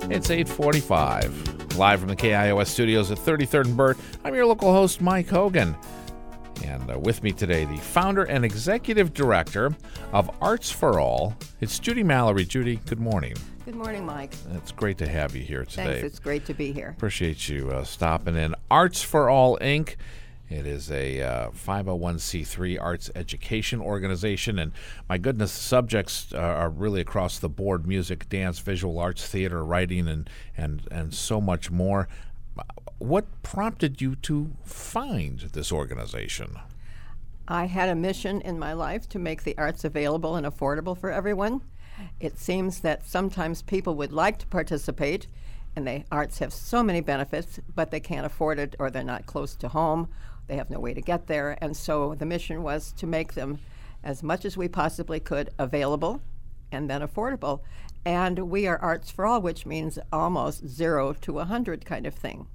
It's 8:45. Live from the KIOS studios at 33rd and Burt, I'm your local host, Mike Hogan. And with me today, the founder and executive director of Arts for All. It's Judy Mallory. Judy, good morning. Good morning, Mike. It's great to have you here today. Thanks. It's great to be here. Appreciate you stopping in. Arts for All, Inc. It is a 501c3 arts education organization, and my goodness, the subjects are really across the board: music, dance, visual arts, theater, writing, and so much more. What prompted you to find this organization? I had a mission in my life to make the arts available and affordable for everyone. It seems that sometimes people would like to participate, and the arts have so many benefits, but they can't afford it, or they're not close to home. They have no way to get there. And so the mission was to make them, as much as we possibly could, available and then affordable. And we are Arts for All, which means almost 0 to 100 kind of thing.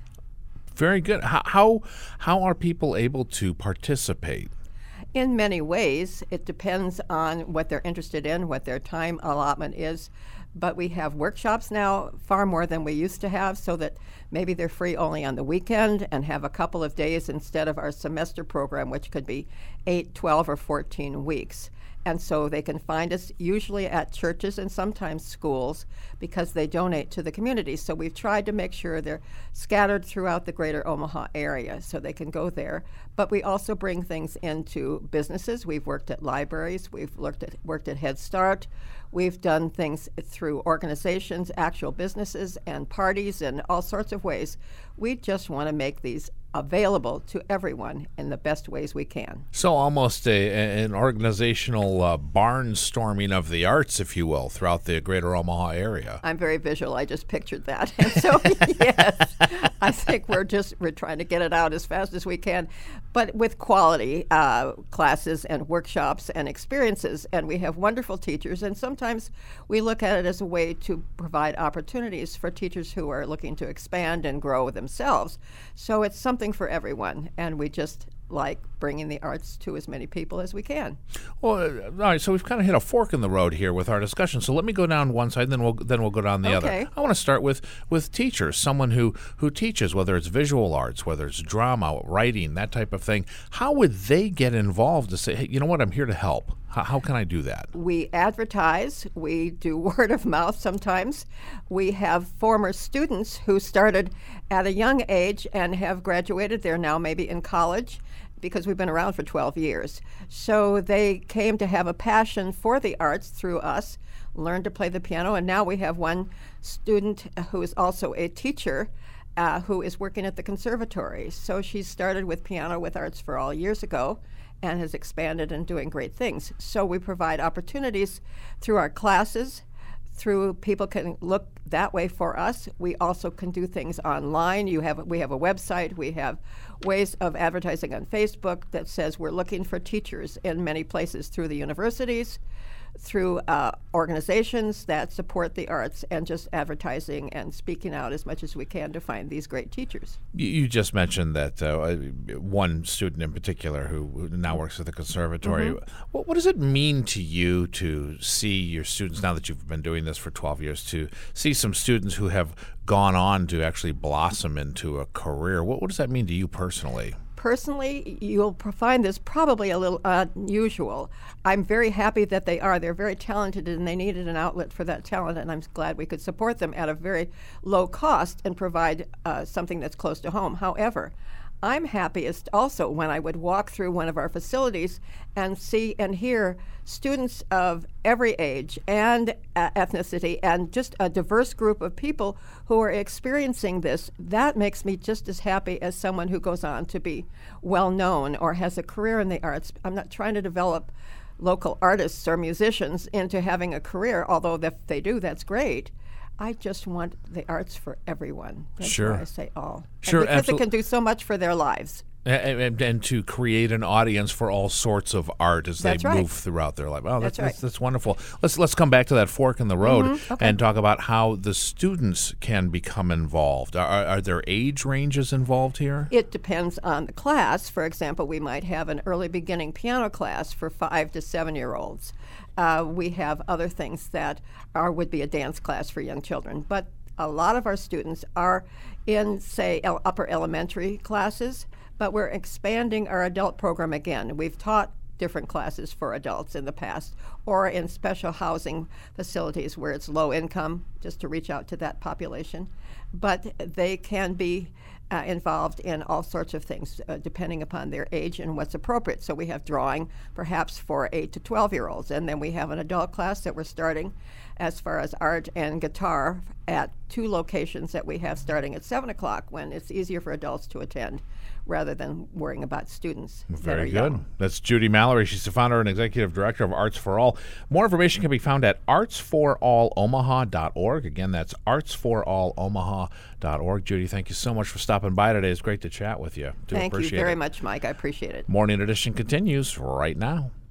Very good. How are people able to participate? In many ways. It depends on what they're interested in, what their time allotment is. But we have workshops now, far more than we used to have, so that maybe they're free only on the weekend and have a couple of days instead of our semester program, which could be 8, 12, or 14 weeks. And so they can find us usually at churches and sometimes schools because they donate to the community. So we've tried to make sure they're scattered throughout the greater Omaha area so they can go there. But we also bring things into businesses. We've worked at libraries. We've worked at Head Start. We've done things through organizations, actual businesses, and parties, and all sorts of ways. We just want to make these available to everyone in the best ways we can. So almost an organizational barnstorming of the arts, if you will, throughout the greater Omaha area. I'm very visual. I just pictured that. And so, yes, I think we're trying to get it out as fast as we can, but with quality classes and workshops and experiences. And we have wonderful teachers, and sometimes we look at it as a way to provide opportunities for teachers who are looking to expand and grow themselves. So it's something for everyone, and we just like bringing the arts to as many people as we can. Well, all right, so we've kind of hit a fork in the road here with our discussion. So let me go down one side, then we'll go down the other. I want to start with teachers, someone who teaches, whether it's visual arts, whether it's drama, writing, that type of thing. How would they get involved to say, hey, you know what, I'm here to help? How can I do that? We advertise. We do word of mouth sometimes. We have former students who started at a young age and have graduated. They're now maybe in college because we've been around for 12 years. So they came to have a passion for the arts through us, learned to play the piano, and now we have one student who is also a teacher who is working at the conservatory. So she started with piano with Arts for All years ago and has expanded and doing great things. So we provide opportunities through our classes, through people can look that way for us. We also can do things online. We have a website. We have ways of advertising on Facebook that says we're looking for teachers in many places through the universities, through organizations that support the arts, and just advertising and speaking out as much as we can to find these great teachers. You just mentioned that one student in particular who now works at the conservatory. Mm-hmm. What does it mean to you to see your students, now that you've been doing this for 12 years, to see some students who have gone on to actually blossom into a career? What does that mean to you personally? Personally, you'll find this probably a little unusual. I'm very happy that they are. They're very talented, and they needed an outlet for that talent, and I'm glad we could support them at a very low cost and provide something that's close to home. However, I'm happiest also when I would walk through one of our facilities and see and hear students of every age and ethnicity and just a diverse group of people who are experiencing this. That makes me just as happy as someone who goes on to be well-known or has a career in the arts. I'm not trying to develop local artists or musicians into having a career, although if they do, that's great. I just want the arts for everyone. That's why I say all. Sure, because it can do so much for their lives. And to create an audience for all sorts of art as they move throughout their life. Oh, that's wonderful. Let's come back to that fork in the road and talk about how the students can become involved. Are there age ranges involved here? It depends on the class. For example, we might have an early beginning piano class for 5 to 7-year-olds. We have other things that would be a dance class for young children. But a lot of our students are in, say, upper elementary classes, but we're expanding our adult program again. We've taught different classes for adults in the past, or in special housing facilities where it's low income, just to reach out to that population. But they can be involved in all sorts of things, depending upon their age and what's appropriate. So we have drawing, perhaps for 8 to 12-year-olds, and then we have an adult class that we're starting as far as art and guitar at 2 locations that we have starting at 7 o'clock, when it's easier for adults to attend rather than worrying about students. Very good. Young. That's Judy Mallory. She's the founder and executive director of Arts for All. More information can be found at artsforallomaha.org. Again, that's artsforallomaha.org. Judy, thank you so much for stopping by today. It's great to chat with you. Thank you very much, Mike. I appreciate it. Morning Edition continues right now.